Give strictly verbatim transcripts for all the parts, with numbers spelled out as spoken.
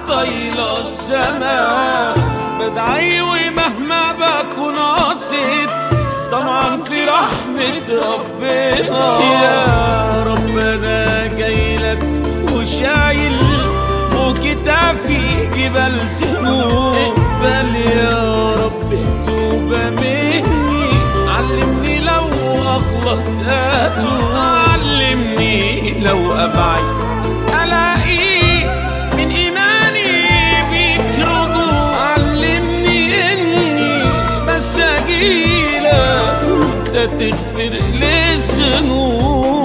طايلة السماء، بدعي ومهما بكون قصيت طبعا في رحمة ربنا. يا رب أنا جايلك وشايل فوق كتافي جبال ذنوب، اقبل يا رب توبة مني، علمني لو أغلط أتوب، علمني لو أبعد ألاقي من إيماني بيك رجوع، علمني إني بس أجيلك وأنت تغفر لي الذنوب.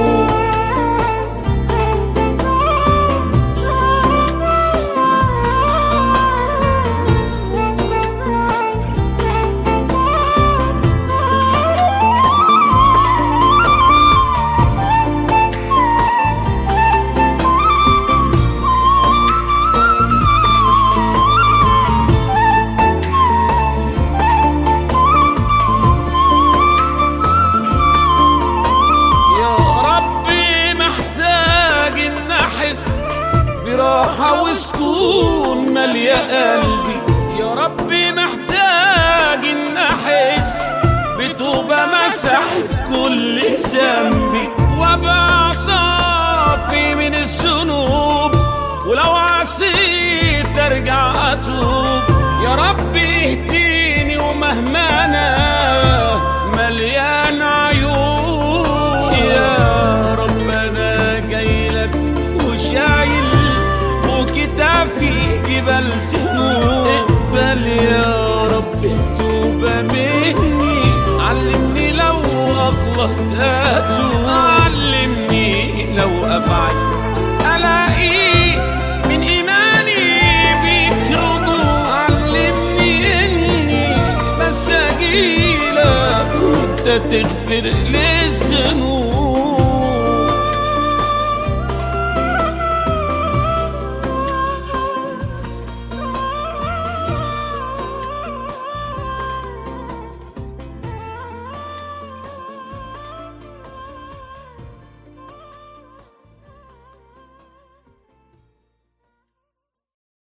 براحة وسكون مالية قلبي، يا ربي محتاج إن أحس بتوبة مسحت كل ذنبي، وأبقى صافي من الذنوب، ولو عصيت أرجع أتوب. يا ربي اهديني ومهما أنا مليان عيوب، يا رب أنا جايلك وشايل كتافي جبال ذنوب، اقبل يا رب توبة مني، علمني لو أغلط أتوب، علمني لو أبعد ألاقي من إيماني بيك رجوع، علمني إني بس أجيلك وأنت تغفر لي الذنوب.